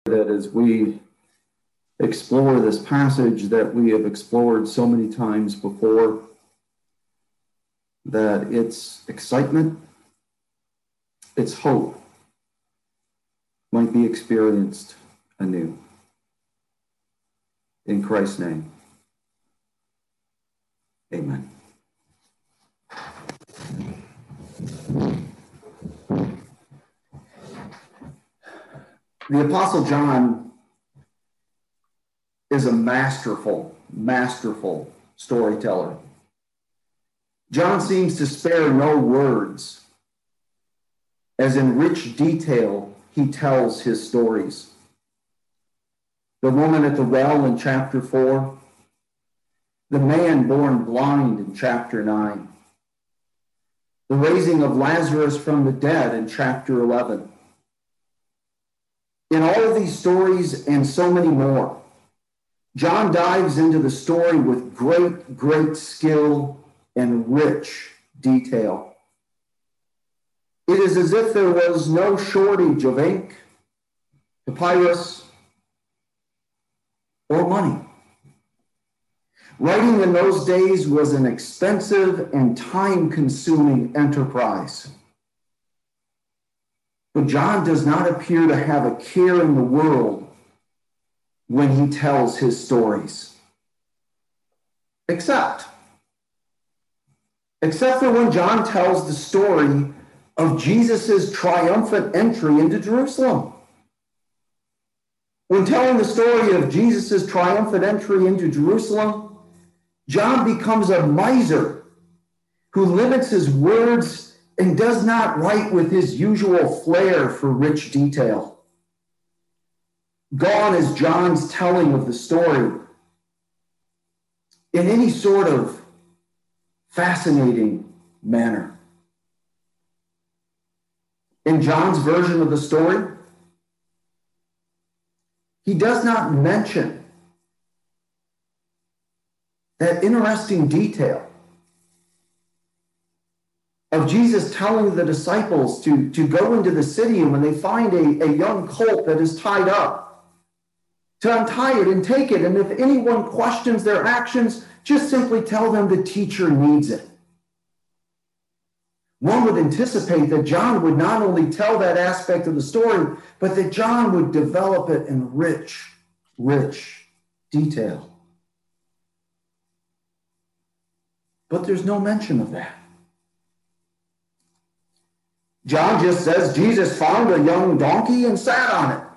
that as we explore this passage that we have explored so many times before, that its excitement, its hope might be experienced anew. In Christ's name, amen. The Apostle John is a masterful storyteller. John seems to spare no words, as in rich detail he tells his stories. The woman at the well in chapter 4, the man born blind in chapter 9, the raising of Lazarus from the dead in chapter 11. In all of these stories and so many more, John dives into the story with great skill and rich detail. It is as if there was no shortage of ink, papyrus, or money. Writing in those days was an expensive and time-consuming enterprise. But John does not appear to have a care in the world when he tells his stories. Except for when John tells the story of Jesus' triumphant entry into Jerusalem. When telling the story of Jesus' triumphant entry into Jerusalem, John becomes a miser who limits his words and does not write with his usual flair for rich detail. Gone is John's telling of the story in any sort of fascinating manner. In John's version of the story, he does not mention that interesting detail of Jesus telling the disciples to go into the city, and when they find a young colt that is tied up, to untie it and take it. And if anyone questions their actions, just simply tell them the teacher needs it. One would anticipate that John would not only tell that aspect of the story, but that John would develop it in rich detail. But there's no mention of that. John just says Jesus found a young donkey and sat on it.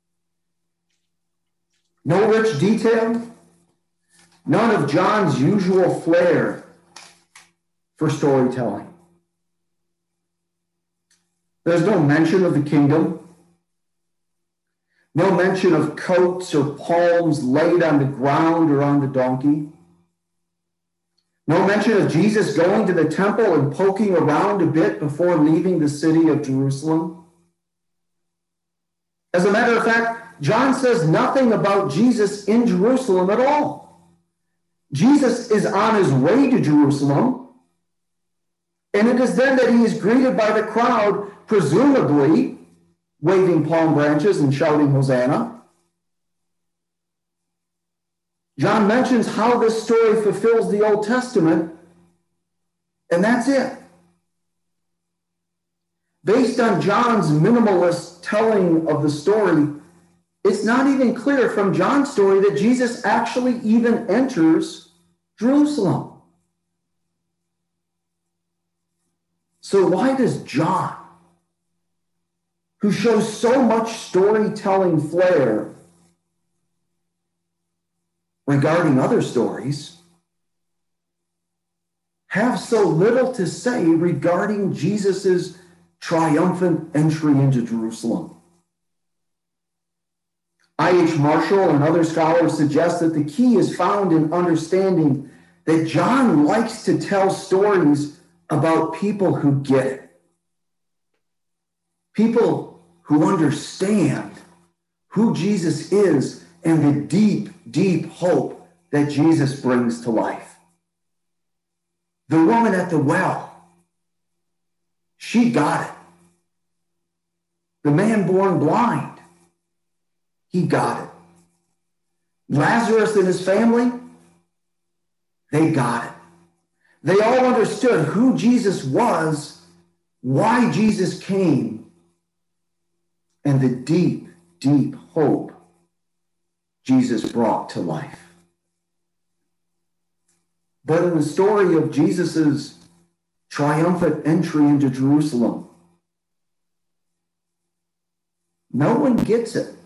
No rich detail, none of John's usual flair for storytelling. There's no mention of the kingdom, no mention of coats or palms laid on the ground or on the donkey. No mention of Jesus going to the temple and poking around a bit before leaving the city of Jerusalem. As a matter of fact, John says nothing about Jesus in Jerusalem at all. Jesus is on his way to Jerusalem, and it is then that he is greeted by the crowd, presumably waving palm branches and shouting Hosanna. John mentions how this story fulfills the Old Testament, and that's it. Based on John's minimalist telling of the story, it's not even clear from John's story that Jesus actually even enters Jerusalem. So why does John, who shows so much storytelling flair regarding other stories, have so little to say regarding Jesus' triumphant entry into Jerusalem? I.H. Marshall and other scholars suggest that the key is found in understanding that John likes to tell stories about people who get it. People who understand who Jesus is and the deep hope that Jesus brings to life. The woman at the well, she got it. The man born blind, he got it. Lazarus and his family, they got it. They all understood who Jesus was, why Jesus came, and the deep, deep hope Jesus brought to life. But in the story of Jesus' triumphant entry into Jerusalem, no one gets it.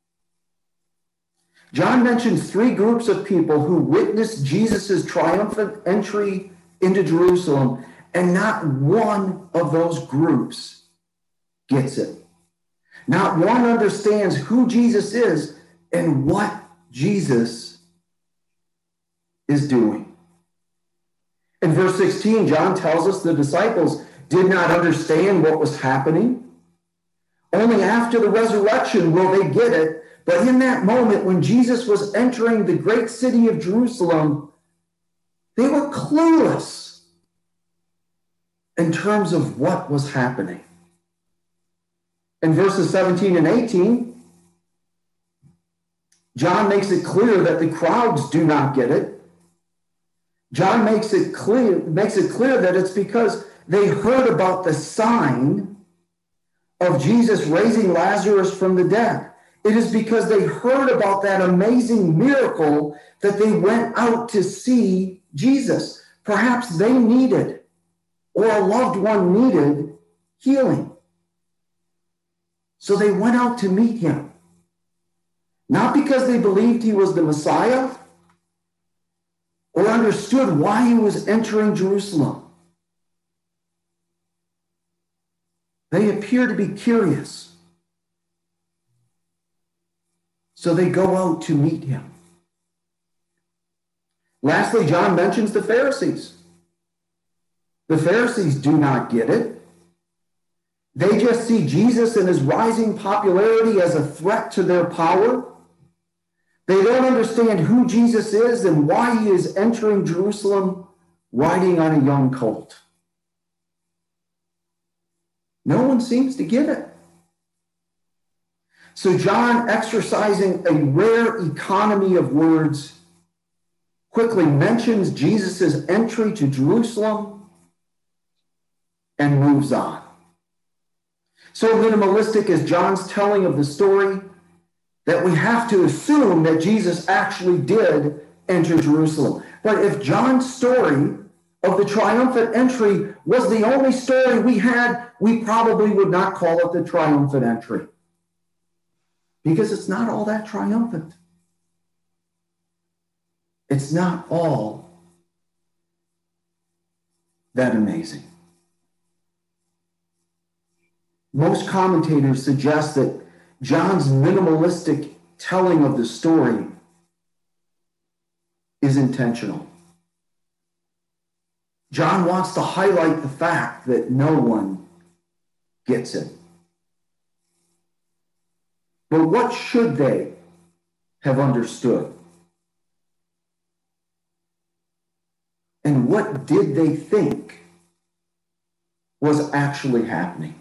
John mentions three groups of people who witnessed Jesus' triumphant entry into Jerusalem, and not one of those groups gets it. Not one understands who Jesus is and what Jesus is doing. In verse 16, John tells us the disciples did not understand what was happening. Only after the resurrection will they get it. But in that moment, when Jesus was entering the great city of Jerusalem, they were clueless in terms of what was happening. In verses 17 and 18, John makes it clear that the crowds do not get it. John makes it clear that it's because they heard about the sign of Jesus raising Lazarus from the dead. It is because they heard about that amazing miracle that they went out to see Jesus. Perhaps they needed, or a loved one needed, healing. So they went out to meet him. Not because they believed he was the Messiah or understood why he was entering Jerusalem. They appear to be curious. So they go out to meet him. Lastly, John mentions the Pharisees. The Pharisees do not get it. They just see Jesus and his rising popularity as a threat to their power. They don't understand who Jesus is and why he is entering Jerusalem riding on a young colt. No one seems to get it. So John, exercising a rare economy of words, quickly mentions Jesus' entry to Jerusalem and moves on. So minimalistic is John's telling of the story that we have to assume that Jesus actually did enter Jerusalem. But if John's story of the triumphant entry was the only story we had, we probably would not call it the triumphant entry, because it's not all that triumphant. It's not all that amazing. Most commentators suggest that John's minimalistic telling of the story is intentional. John wants to highlight the fact that no one gets it. But what should they have understood? And what did they think was actually happening?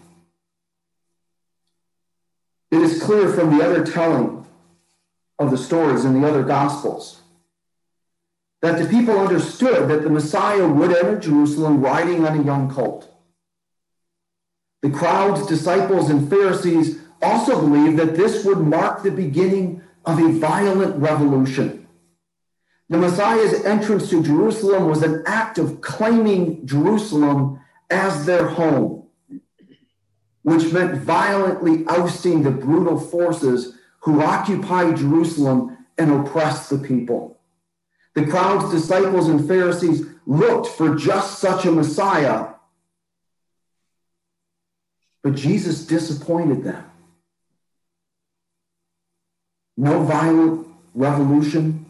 It is clear from the other telling of the stories in the other Gospels that the people understood that the Messiah would enter Jerusalem riding on a young colt. The crowds, disciples, and Pharisees also believed that this would mark the beginning of a violent revolution. The Messiah's entrance to Jerusalem was an act of claiming Jerusalem as their home, which meant violently ousting the brutal forces who occupied Jerusalem and oppressed the people. The crowd's disciples and Pharisees looked for just such a Messiah, but Jesus disappointed them. No violent revolution,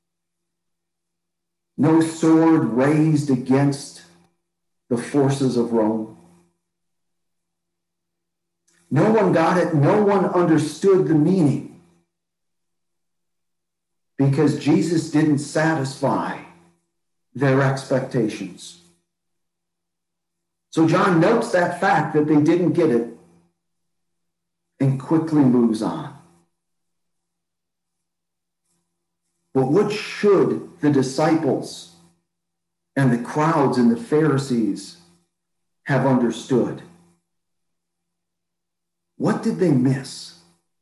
no sword raised against the forces of Rome. No one got it. No one understood the meaning, because Jesus didn't satisfy their expectations. So John notes that fact that they didn't get it and quickly moves on. But what should the disciples and the crowds and the Pharisees have understood? What did they miss?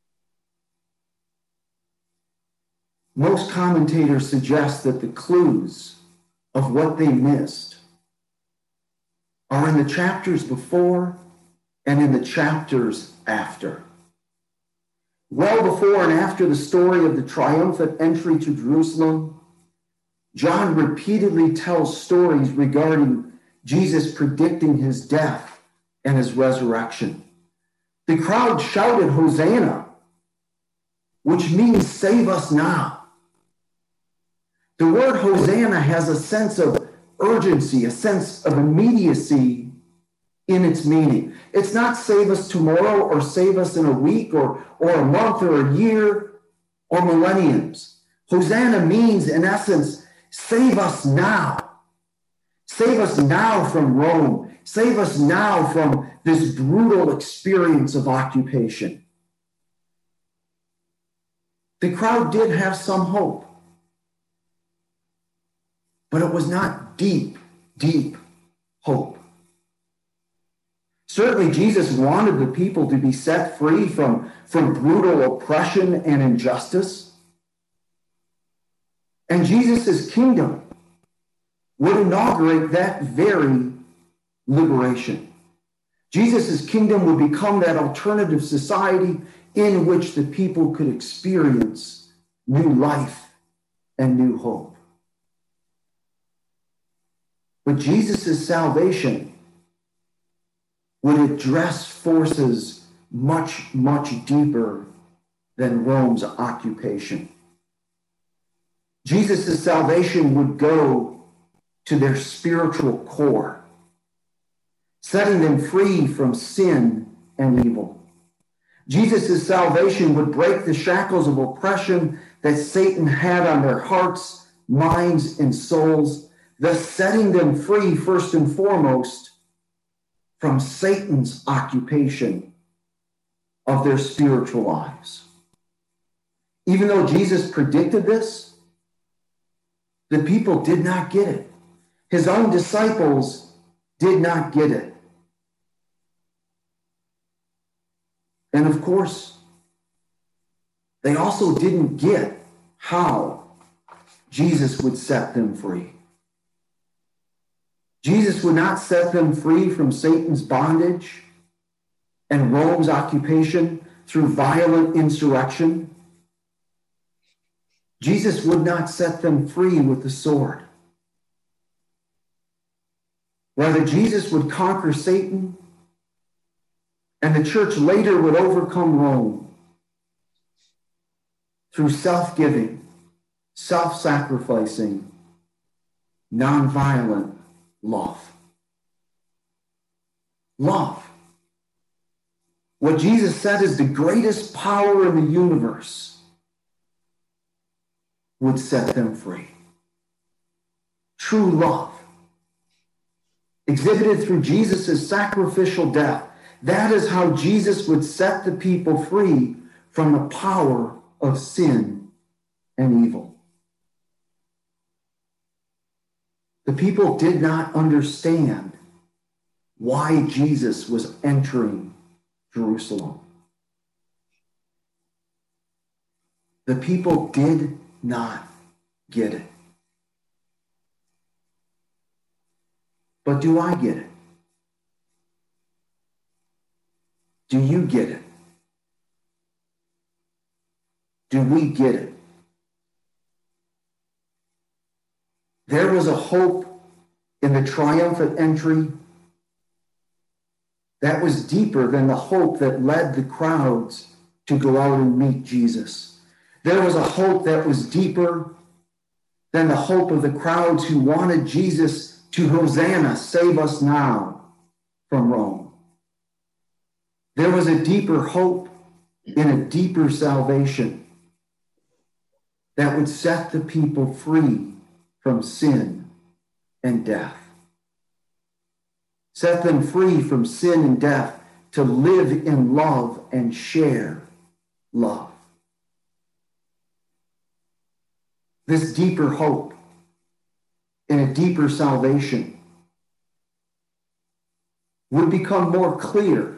Most commentators suggest that the clues of what they missed are in the chapters before and in the chapters after. Well before and after the story of the triumphant entry to Jerusalem, John repeatedly tells stories regarding Jesus predicting his death and his resurrection. The crowd shouted, "Hosanna," which means save us now. The word Hosanna has a sense of urgency, a sense of immediacy in its meaning. It's not save us tomorrow or save us in a week or a month or a year or millenniums. Hosanna means, in essence, save us now. Save us now from Rome. Save us now from this brutal experience of occupation. The crowd did have some hope, but it was not deep, deep hope. Certainly, Jesus wanted the people to be set free from brutal oppression and injustice. And Jesus' kingdom would inaugurate that very liberation. Jesus' kingdom would become that alternative society in which the people could experience new life and new hope. But Jesus' salvation would address forces much, much deeper than Rome's occupation. Jesus' salvation would go to their spiritual core, setting them free from sin and evil. Jesus' salvation would break the shackles of oppression that Satan had on their hearts, minds, and souls, thus setting them free, first and foremost, from Satan's occupation of their spiritual lives. Even though Jesus predicted this, the people did not get it. His own disciples did not get it. And of course, they also didn't get how Jesus would set them free. Jesus would not set them free from Satan's bondage and Rome's occupation through violent insurrection. Jesus would not set them free with the sword. Rather, Jesus would conquer Satan, and the church later would overcome Rome through self-giving, self-sacrificing, nonviolent love. Love. What Jesus said is the greatest power in the universe would set them free. True love, exhibited through Jesus' sacrificial death. That is how Jesus would set the people free from the power of sin and evil. The people did not understand why Jesus was entering Jerusalem. The people did not get it. But do I get it? Do you get it? Do we get it? There was a hope in the triumphant entry that was deeper than the hope that led the crowds to go out and meet Jesus. There was a hope that was deeper than the hope of the crowds who wanted Jesus to Hosanna, save us now from Rome. There was a deeper hope in a deeper salvation that would set the people free from sin and death. Set them free from sin and death to live in love and share love. this deeper hope and a deeper salvation would become more clear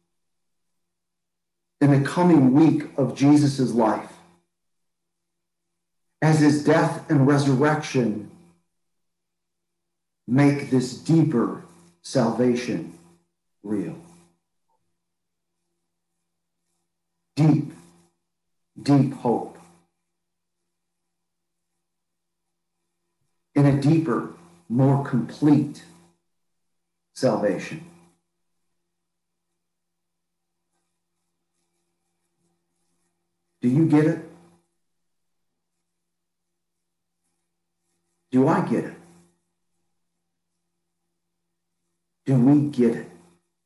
in the coming week of Jesus' life as his death and resurrection make this deeper salvation real. Deep, deep hope. In a deeper, more complete salvation. Do you get it? Do I get it? Do we get it?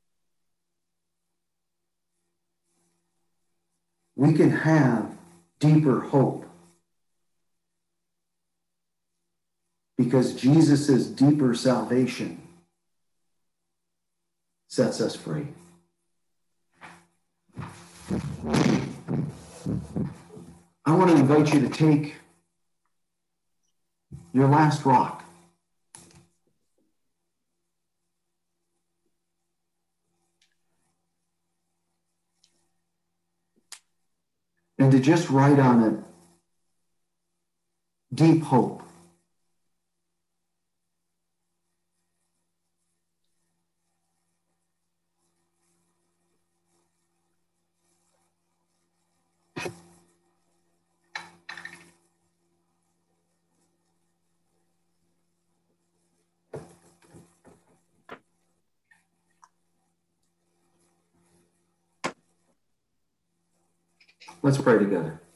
We can have deeper hope because Jesus' deeper salvation sets us free. I want to invite you to take your last rock and to just write on it deep hope. Let's pray together.